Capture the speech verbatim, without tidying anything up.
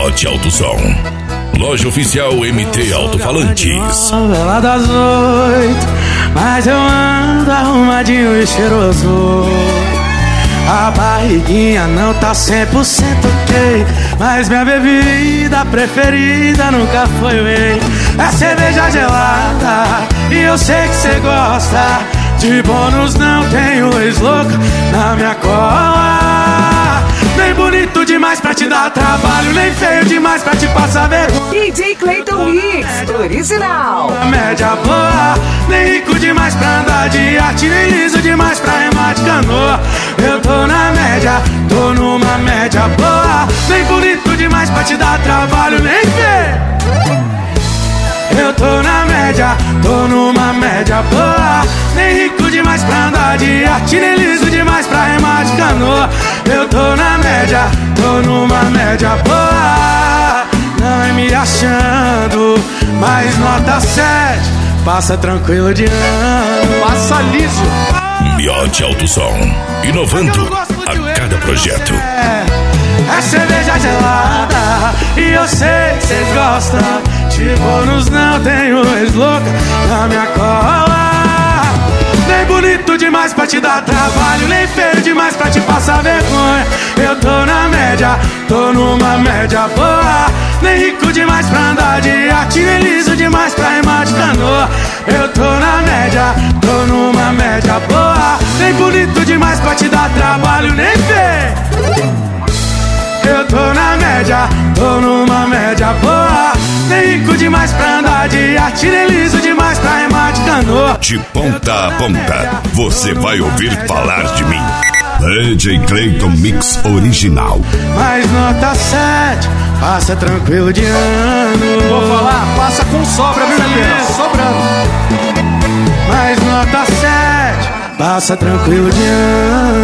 Miote Alto Som. Loja oficial M T Alto-Falantes. Novela das oito, mas eu ando arrumadinho e cheiroso. A barriguinha não tá cem por cento ok, mas minha bebida preferida nunca foi whey. É cerveja gelada e eu sei que cê gosta. De bônus não tenho ex-louca na minha cola. Nem bonito demais pra te dar trabalho, nem feio demais pra te passar vergonha. D J Clayton Mix, original. A média boa, nem rico demais pra andar de arte, nem liso demais pra remar de canoa. Eu tô na média, tô numa média boa. Nem bonito demais pra te dar trabalho, nem feio. Eu tô na média, tô numa média boa. Nem rico demais pra andar de arte, nem liso demais pra remar de canoa. Eu tô na média, tô numa média boa. Não é me achando, mas nota sete. Passa tranquilo de ano, passa liso. Miote Alto Som, inovando a cada projeto. É cerveja gelada e eu sei que cês gostam. De bônus não tenho ex-louca na minha cola. Nem bonito demais pra te dar trabalho, nem feio demais pra te passar vergonha. Eu tô na média, tô numa média boa. Nem rico demais pra andar de arte, nem liso demais pra remar de canoa. Eu tô na média, tô numa média boa. Nem bonito demais pra te dar trabalho, nem feio. Eu tô na média, tô numa média boa. Nem rico demais pra andar de arte, nem liso demais pra remar de canoa. De ponta a ponta, você vai ouvir falar de mim. D J Clayton Mix original. Mais nota sete, passa tranquilo de ano. Vou falar, passa com sobra, viu, Juliano? Sobrando. Mais nota sete, passa tranquilo de ano.